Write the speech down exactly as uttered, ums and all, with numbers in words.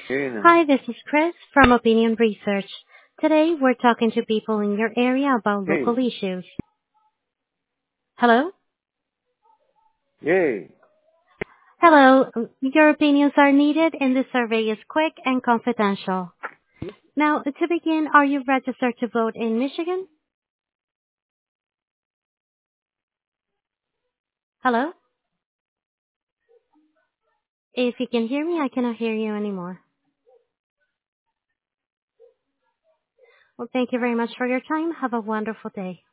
Yun na. Hi, this is Chris from Opinion Research. Today, we're talking to people in your area about Yay. local issues. Hello? Yay. Hello. Your opinions are needed and the survey is quick and confidential. Now, to begin, are you registered to vote in Michigan? Hello? If you can hear me, I cannot hear you anymore. Well, thank you very much for your time. Have a wonderful day.